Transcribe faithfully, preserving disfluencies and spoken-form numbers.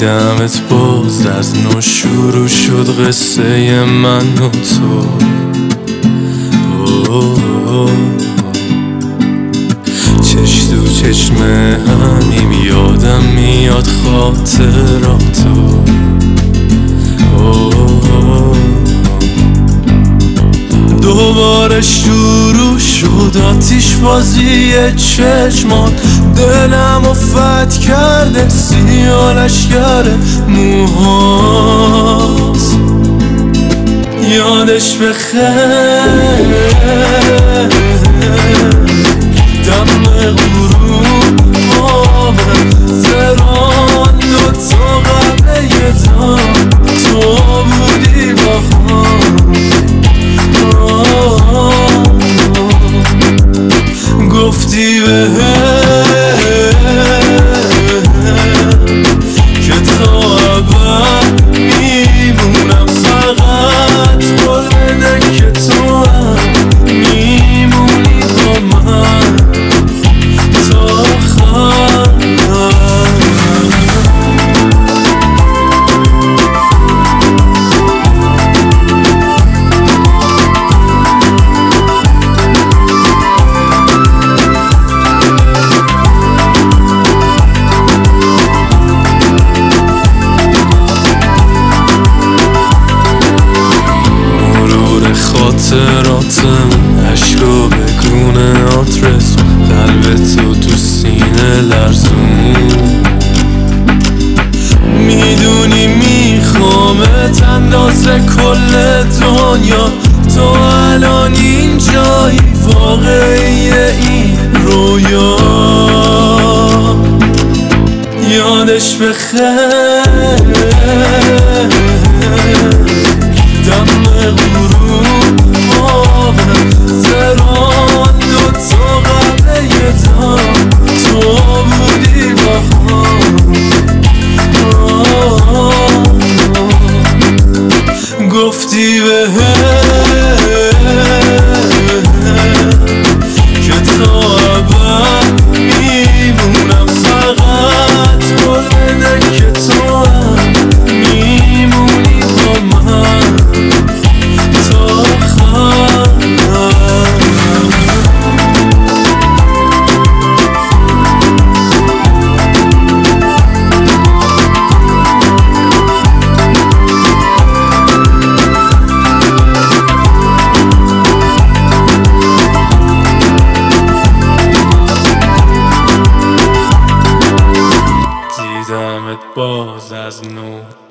دیدمت باز از نو شروع شد قصه من و تو. چش تو چشم همیم یادم میاد خاطراتو. دوباره شروع شد آتیش بازی چشمات، دلم و فتح کرده سیاه لشگر موهاست. یادش بخیر دم غروب آب زران دوتا قبله دام تو بودی با هم. گفتی بهم که تا ابد میمونم، فقط قول بده که تو هم میمونی با من تا آخر. خاطراتم عشقو بگونه آدرس، قلب تو تو سینه لرزون. میدونی میخوامت اندازه کل دنیا، تو الان اینجایی واقعی این رویا. یادش بخیر دم غروب آب زران دوتا قبله دام تو بودی با هم. گفتی بهم که تا ابد میمونم، فقط قول بده که تو هم میمونی با من تا آخر. دیدمت باز از نو